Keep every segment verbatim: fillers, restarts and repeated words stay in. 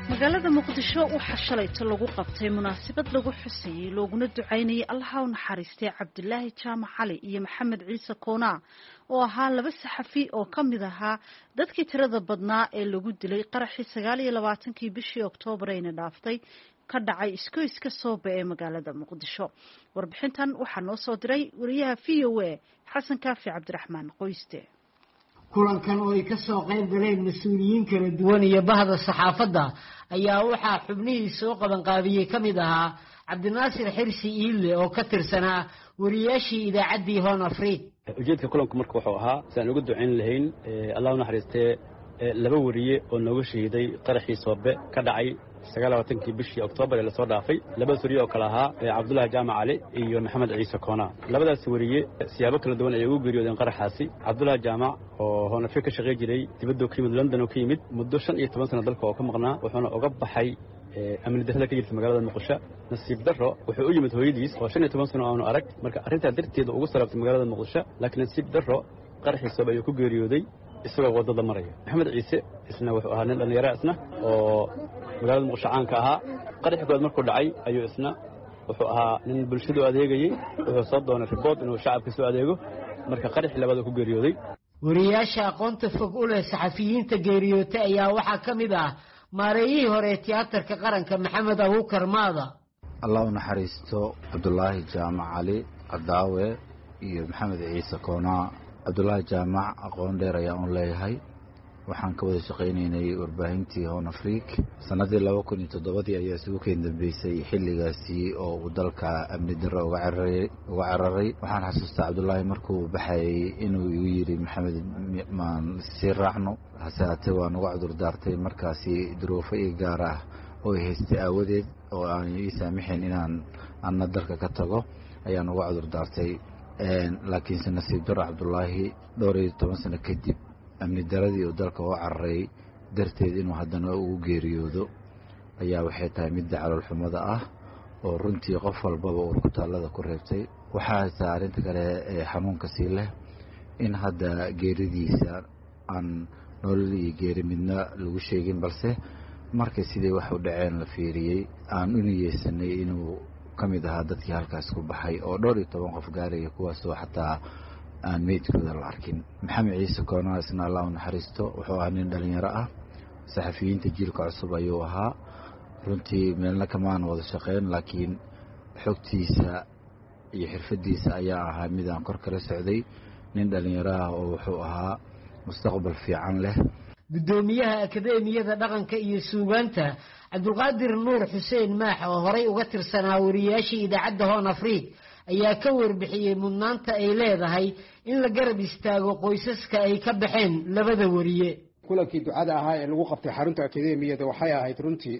magaalada muqdisho waxaa shalayto lagu qabtay munaasabad lagu xusayay looguna ducaynayay allaha u naxariistay cabdilaahi jaamac cali iyo maxamed ciise koonaa oo ahaa laba saxafi oo ka mid ahaa dadkii tirada badnaa ee lagu dilay qaraxii sagaal iyo labaatankii bishii oktoobar ayna dhaaftay ka dhacay iskoyska soobe ee magaalada muqdisho. warbixintan waxaa noo soo diray wariyaha v o a xasan kaafi cabdiraxmaan qoyste. kulankan oo ay ka soo qayb galeen mas-uuliyiin kala duwan iyo bahda saxaafadda ayaa waxaa xubnihii soo qabanqaabiyey ka mid ahaa cabdinaasir xirsi iille oo ka tirsanaa wariyaashii idaacaddii hoon afriid. ujeedka kulanku marka wuxuu ahaa si aan ugu ducayn lahayn allah u naxariistee laba wariye oo nooga shahiiday qaraxii soobe ka dhacay sagaal iyo labaatankii bishii oktoobar ee lasoo dhaafay. labadaas wariye oo kale ahaa cabdullaahi jaamac cali iyo maxamed ciise koonaa. labadaas wariye siyaabo kala duwan ayay ugu geeriyoodeen qaraxaasi. cabdullaahi jaamac oo hoon afriid ka shaqey jiray dibadda ka yimid london oo ka yimid muddo shan iyo toban sano dalka oo ka maqnaa wuxuuna uga baxay amni darrada ka jirta magaalada muqdisho. nasiib darro wuxuu u yimid hooyadiis oo shan iyo toban sano aanu arag, marka arrintaa darteeda ugu salaabtay magaalada muqdisho. laakiin nasiib darro qaraxii soobe ayuu ku geeriyooday isagoo waddada maraya. maxamed ciise isna wuxuu ahaa nin dhallinyaro isna oo magaalada muqdisho caanka ahaa. qaraxii koowaad markuu dhacay ayuu isna wuxuu ahaa nin bulshadu adeegayey, wuxuu soo doonay ribood inuu shacabka soo adeego, marka qaraxii labaad uu ku geeriyooday. wariyaasha aqoonta fog u leh saxafiyiinta geeriyootay ayaa waxaa ka mid ah maareeyihii hore ee tiyaatarka qaranka maxamed abuukar maada. allah u naxariisto cabdulaahi jaamac cali cadaawe iyo maxamed ciise koonaa. cabdulaahi jaamac aqoon dheer ayaan u leeyahay, waxaan ka wada shaqaynaynay warbaahintii hoon afriik. sanadii laba kun iyo toddobadii ayaa isugu keen dambeysay xilligaasi oo uu dalka amni darro uga cararay uga cararay waxaan xasuustaa cabdulaahi markuu baxayay inuu igu yidhi maxamed maan sii raacno, hase haatee waan uga cudur daartay markaasi duruufo ii gaar ah oo i haystay aawadeed oo aan ii saamixayn inaan anna dalka ka tago ayaan uga cudur daartay. laakiinse nasiib darro cabdulaahi dhowr iyo toban sano kadib amni daradii uu dalka u cararay darteed inuu haddana ugu geeriyoodo ayaa waxay tahay midda caloolxumada ah oo runtii qof walbaba urkutaallada ku reebtay. waxaa haytaa arrinta kale ee xanuunka sii leh in hadda geeridiisa aan nolol iyo geeri midna lagu sheegin, balse markay sidii wax u dhaceen la fiiriyey aan u niyeysanay inuu ka mid ahaa dadkii halkaas ku baxay oo dhowr iyo toban qof gaaraya, kuwaasoo xataa aan meydkooda la arkin. maxamed ciise koonaa isna allah u naxariisto wuxuu ahaa nin dhallinyaro ah, saxafiyiinta jiilka cusub ayuu ahaa. runtii meelna kamaan wada shaqeyn, laakiin xogtiisa iyo xirfadiisa ayaa ahaa mid aan kor kala socday. nin dhallinyaro ah oo wuxuu ahaa mustaqbal fiican leh. guddoomiyaha akadeemiyada dhaqanka iyo suugaanta cabdulqaadir nuur xuseen maax oo horay uga tirsanaa wariyaashii idaacadda hoon afriid ayaa ka warbixiyey mudnaanta ay leedahay in la garab istaago qoysaska ay ka baxeen labada wariye. kulankii ducada ahaa ee lagu qabtay xarunta akadeemiyada waxay ahayd runtii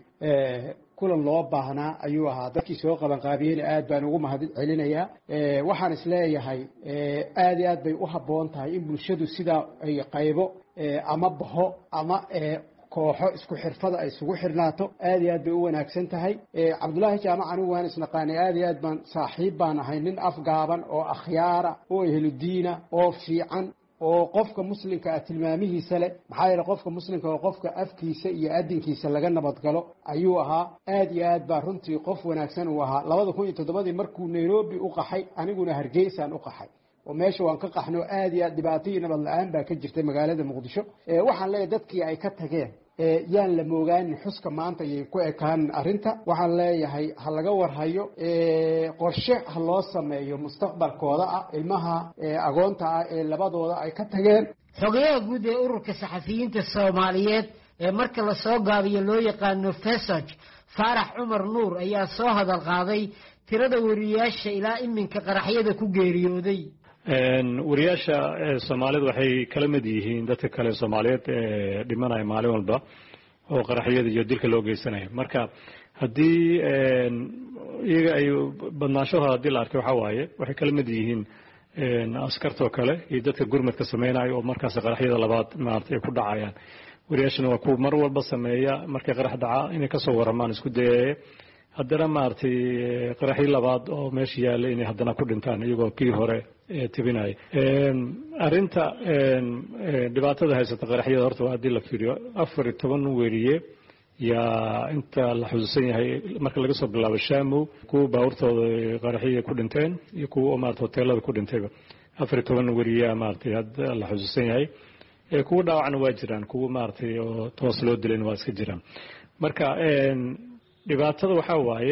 kulan loo baahnaa ayuu ahaa. dadkii soo qabanqaabiyeyna aad baan ugu mahad celinayaa. waxaan isleeyahay aad iyo aad bay u habboon tahay in bulshadu sidaa ay qaybo ama baho ama kooxo isku xirfada ay isugu xirnaato aad iyo aad bay u wanaagsan tahay. cabdulaahi jaamac anigu waan isnaqaanay, aad iyo aad baan saaxiib baan ahay, nin afgaaban oo akhyaara oo ehludiina oo fiican oo qofka muslimka ah tilmaamihiisa leh. maxaa yeele qofka muslimka oo qofka afkiisa iyo adinkiisa laga nabadgalo ayuu ahaa. aad iyo aad baa runtii qof wanaagsan uu ahaa. labada kun iyo toddobadii markuu nairobi u qaxay, aniguna hargeysaan u qaxay oo meesha waan ka qaxno. aad iyo aad dhibaato iyo nabad la-aan baa ka jirtay magaalada muqdisho. waxaan leeyahay dadkii ay ka tageen yaan la moogaanin, xuska maanta ayay ku ekaanin arrinta. waxaan leeyahay ha laga warhayo, qorshe ha loo sameeyo mustaqbalkooda ah, ilmaha agoonta ah ee labadooda ay ka tageen. xogayaha guud ee ururka saxafiyiinta soomaaliyeed ee marka la soo gaabiyo loo yaqaano fesaj faarax cumar nuur ayaa soo hadal qaaday tirada wariyaasha ilaa iminka qaraxyada ku geeriyooday. wariyaasha Soomaalidu waxay kala mid yihiin dadka kale Soomaaliyeed ee dhimanaya maalin walba oo qaraxyada iyo dilka loo geysanayo. marka haddii iyaga ay badnaanshahooda haddii la arkay waxaa waaye waxay kala mid yihiin askartoo kale iyo dadka gurmadka samaynayo oo markaas qaraxyada labaad maaragtay ay ku dhacayaan. wariyaashana waa kuwa mar walba sameeya markay qarax dhaca inay kasoo waramaan isku dayaya, haddana maaragtay qaraxii labaad oo meesha yaallay inay haddana ku dhintaan iyagoo kii hore tibinaya. arrinta dhibaatada haysata qaraxyada horta waa haddii la fiiriyo afar iyo toban weriye yaa inta la xusuusan yahay marka laga soo bilaabo shaamow kuwa baabuurtooda qaraxiya ku dhinteen iyo kuwa maarata hoteelada ku dhintayba afar iyo toban wariyaa maaragtay hadda la xusuusan yahay kuwa dhaawacna waa jiraan kuwa maaragtay oo toos loo dilayna waa iska jiraan marka dhibaatada waxaa waaye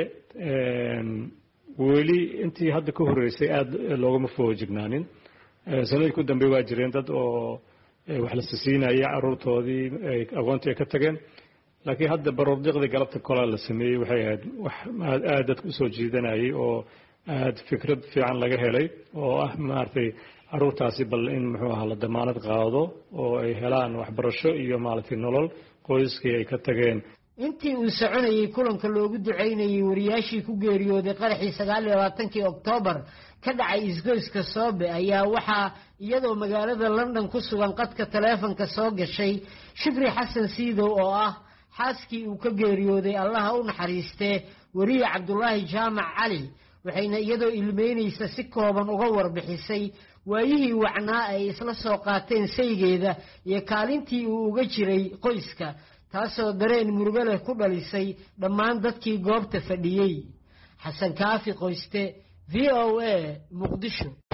weli intii hadda ka horreysay aad loogama foojignaanin sanadii ku dambe waa jireen dad oo wax la siisiinaya caruurtoodii aqoontii ay ka tageen laakiin hadda baroordiqdii galabta kolaa la sameeyey waxay ahayd wax aad dadka usoo jiidanayay oo aad fikrad fiican laga helay oo ah maaragtay caruurtaasi bal in muxuu ahaa la damaanad qaado oo ay helaan waxbarasho iyo maaragtay nolol qoyskii ay ka tageen intii uu soconayay kulanka loogu ducaynayay wariyaashii ku geeriyooday qaraxii sagaal iyo labaatankii oktoobar ka dhacay isgoyska Soobe ayaa waxaa iyadoo magaalada London ku sugan qadka taleefanka soo gashay Shukri Xasan Siidow oo ah xaaskii uu ka geeriyooday Allaha u naxariistee wariye Cabdullaahi Jaamac Cali waxayna iyadoo ilmeynaysa si kooban uga warbixisay waayihii wacnaa ay isla soo qaateen saygeeda iyo kaalintii uu uga jiray qoyska taasoo dareen murugo leh ku dhalisay dhammaan dadkii goobta fadhiyey xasan kaafi qoyste V O A Muqdisho.